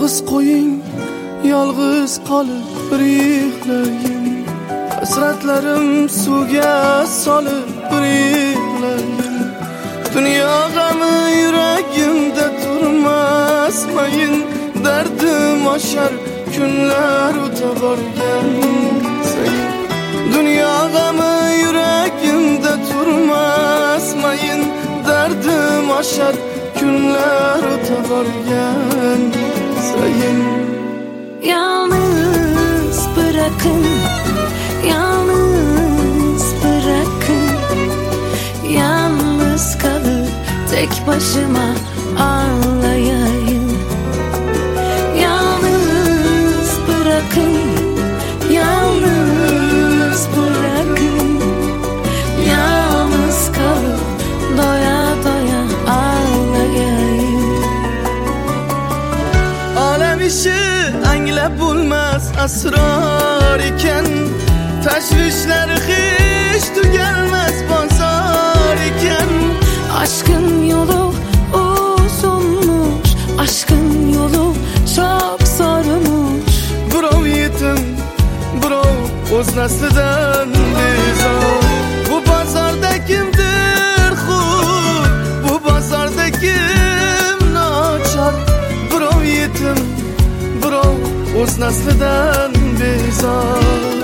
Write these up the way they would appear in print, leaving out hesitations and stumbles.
Yolg'iz qo'ying, yolg'iz qolib bir yig'layin. Hasratlarim suvga solib bir yig'layin. Dunyo g'ami yuragimda turmasmayin. Dardim oshar kunlar o'ta borgan sayin. Dunyo g'ami yuragimda turmasmayin. Dardim oshar kunlar o'ta borgan sayin. Yalnız bırakın, yalnız bırakın. Yalnız kalıp tek başıma ağlayayım. Yalnız bırakın, yalnız bırakın. Yalnız kalıp doya doya ağlayayım. Alem işi anglab bo'lmas asror ekan. Tashvishlari hech tugalmas bozor ekan. Aşkın yolu uzunmuş, aşkın yolu çok zormuş. Birov yetim, birov o'z naslidan bezor. Bu bozorda kimdir xud, bu bozorda kim nochor. Birov yetim, birov o'z naslidan bezor.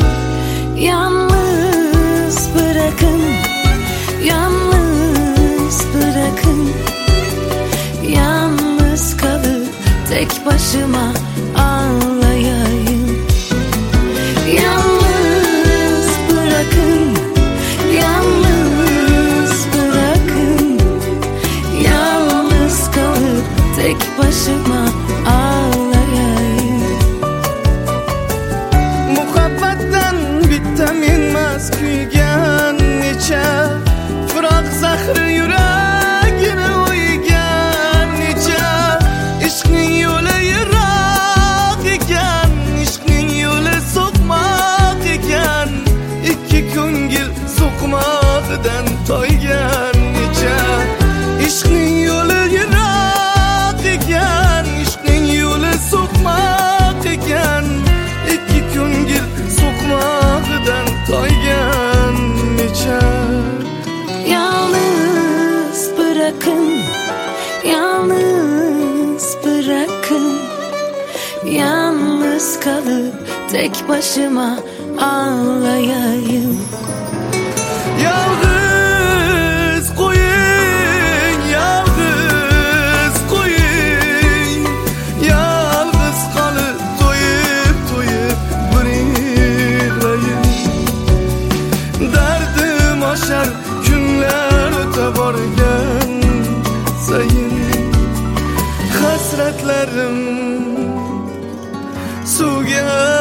Yalnız bırakın, yalnız bırakın. Yalnız kalıp tek başıma ağlayayım. Yalnız bırakın, yalnız bırakın. Yalnız kalıp tek başıma ağlayayım. Muhabbatdan bitta menmas kuygan necha. Firoq zahri yuragini o'ygan necha. Ishqning yo'li yiroq ekan, ishqning yo'li so'qmoq ekan. Ikki ko'ngil so'qmoqdan toygan necha. Ishqning yo'li yiroq ekan, ishqning yo'li so'qmoq ekan. Ikki ko'ngil so'qmoqdan toygan necha. Yalnız bırakın, yalnız bırakın. Yalnız kalıp tek başıma ağlayayım. Yalnız qo'ying, yalnız qo'ying. Yalnız qolib to'yib to'yib bir yig'layin. Dardim oshar kunlar o'ta borgan sayin. Hasratlarim suvga